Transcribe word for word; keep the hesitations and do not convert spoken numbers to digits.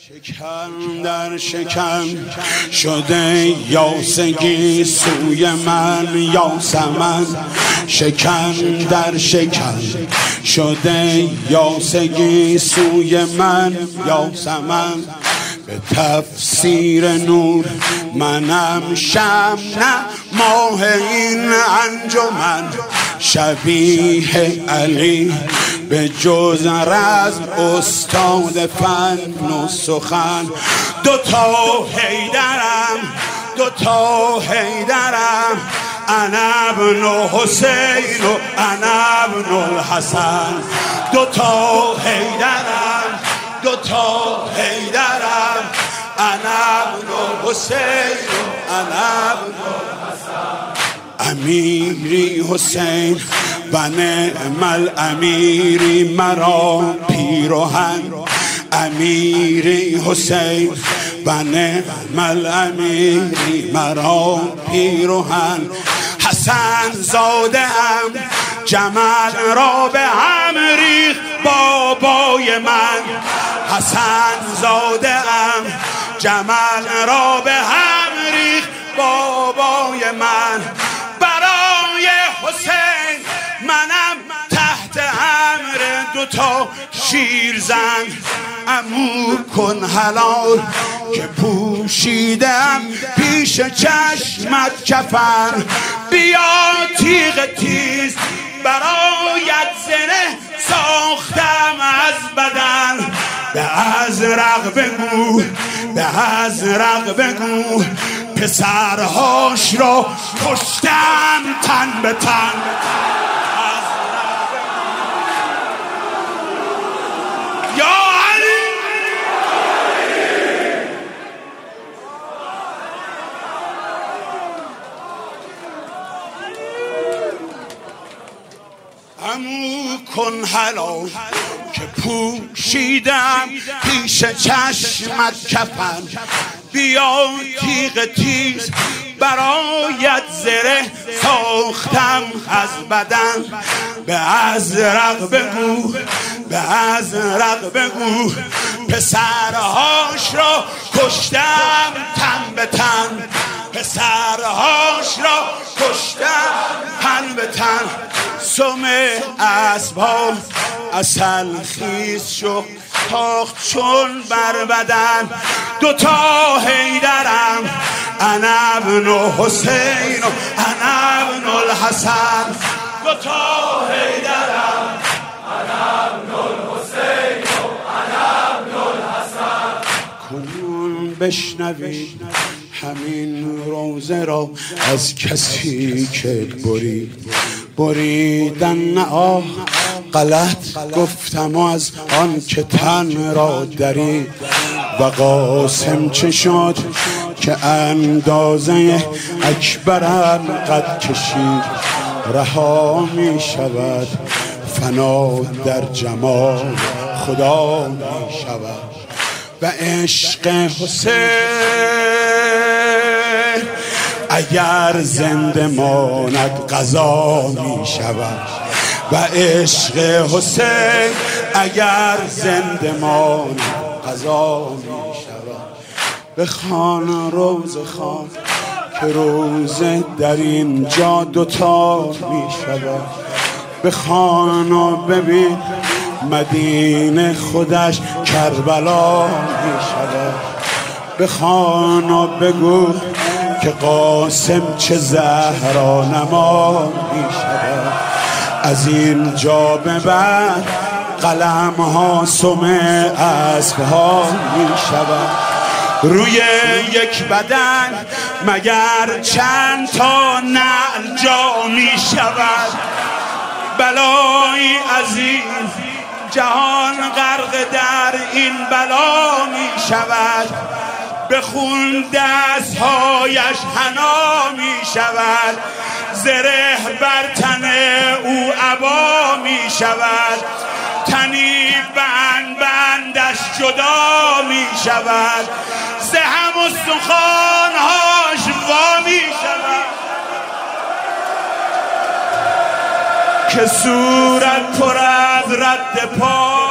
شکن در شکن شده یاسگی سوی من یاسمن، شکن در شکن شده یاسگی سوی من یاسمن. به تفسیر نور منم شمع نه ماه این انجمن، شبیه علی به جز رزم استاد فن و سخن. دوتا حیدرم دوتا حیدرم، انا ابن حسین و انا ابن الحسن. دوتا حیدرم دوتا حیدرم، انا ابن حسین و انا ابن الحسن. امیری حسین و نعم الامیری مرا پیرهن، امیری حسین و نعم الامیری مرا پیرهن. حسن زاده ام جمل را به هم ریخت بابای من، حسن زاده ام جمل را به هم ریخت بابای من. برای حسین منم تحت امر دوتا شیرزن. عمو کن حلال که پوشیدم پیش چشمت کفن. بیا تیغ تیز برایت زنه ساختم از بدن. به ازرق بگو به ازرق بگو پسرهاش را کشتم تن به تن. یا علی عمو کن حلال که پوشیدم پیش چشمت کفن. بیا تیغ تیز برایت زره ساختم از بدن. به ازرق بگو به ازرق بگو پسرهاش را کشتم تن به تن. پسرهاش را کشتم تن به تن. سم اسبها اصل خیز شد تاخت چون بر بدن. دوتا حیدرم انا ابن حسین و انا ابن الحسن. دوتا حیدرم انا ابن الحسین و انا ابن الحسن. کنون بشنوید همین روزه را از کسی که برید بریدن نه آه غلط گفتم و از آن که تن را درید. و قاسم چه شد که اندازه اکبرم قد کشید. رها می شود فنا در جمال خدا می شود. و عشق حسین اگر زنده ماند قضا می شود. و عشق حسین اگر زنده ماند قضا می شود. بخوان روز خوان که روزه در اینجا دوتا می شود. بخوان و ببین مدینه خودش کربلا می شود. بخوان و بگو که قاسم چه زهرا نما می شود. از اینجا به بعد قلم ها سم اسب ها می شود. روی یک بدن مگر چند تا نعل جا می شود. بلایی عظیم جهان غرق در این بلا می شود. به خون دستهایش حنا می شود. زره بر تن او عبا می شود. تنی بند بندش جدا می شود. زهم و سخانهاش وا می شود. که صورت پر از رد پا